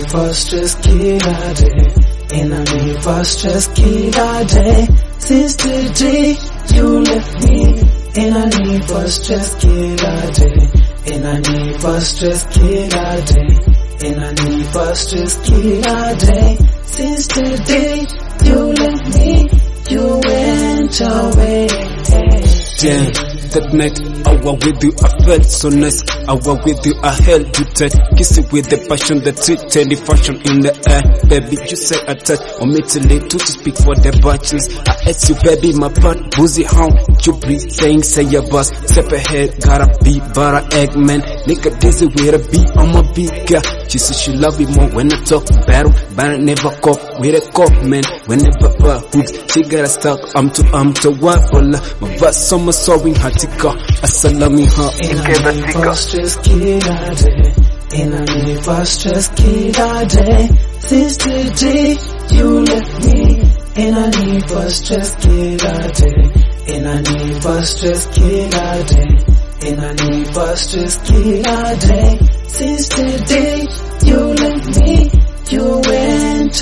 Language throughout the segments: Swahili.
inanipa stress kila day, inanipa stress kila day. Since the day you left me, inanipa stress kila day, inanipa stress kila day, inanipa stress kila day. Since the day you left me, you went away. Damn, that night I was with you, I felt so nice. I was with you, I held you tight, kissing with the passion that sweet the fashion in the air. Baby, you say I touch, or me too late to speak for the bachelors. I asked you, baby, my part, boozy how you breathe, saying say your boss, step ahead, gotta be butter egg man. Nigga dizzy with a beat, I'm a big girl. She says she love me more when I talk battle, but I never cop with a cop man. Whenever I hooks, she got a stuck, I'm to waffle. My verse on my sorry hatika, asalami ha. Inanipa stress kila day, inanipa stress kila day. Since the day you left me, inanipa stress kila day, inanipa stress kila day, inanipa stress kila day. Since the day you left me, you went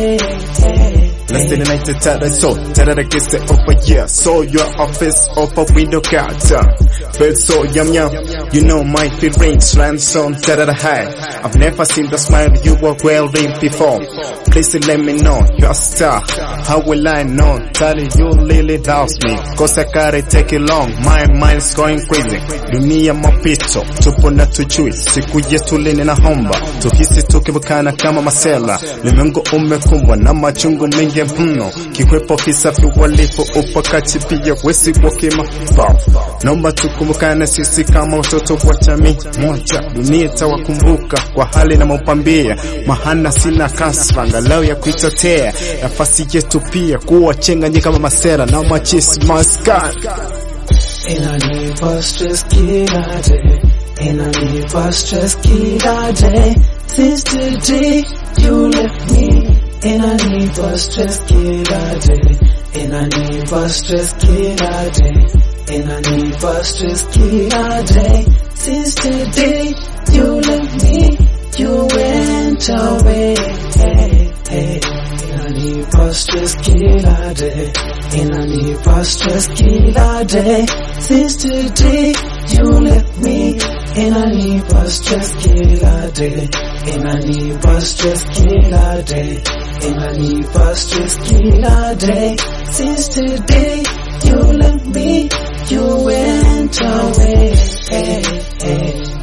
away. Last in the night that I saw that I guess the over yeah. Saw your office off a window counter. Felt so yum yum. You know my feelings ransom that I had. I've never seen the smile you were wearing before. Please let me know you're a star. How will I know that you really loves me? Cause I gotta take it long. My mind's going crazy. Dunia mapito tupo na tujui. Siku yetu lini na homba. Tuhisi tukivukana kama masela. Limengo umekumbwa na machungu mengi mno. Kikwepo kisafi walipo upakati pia wesi wakima naomba tukumbukane sisi kama watoto wa jamii moja. Dunia itawakumbuka kwa hali na maupambia. Mahana sina kasra angalau ya kuitetea. Nafasi yetu pia kuwachenga kama masera na machisi maskan. Inanipa stress kila day, inanipa stress kila day. Since the day you left me, inanipa stress kila day, inanipa stress kila day, inanipa stress kila day. Since the day you left me, you went away. Inanipa stress kila day, inanipa stress kila day. Since the day you left me, inanipa stress kila day, inanipa stress kila day, inanipa stress kila day. Since the day you left me, you went away.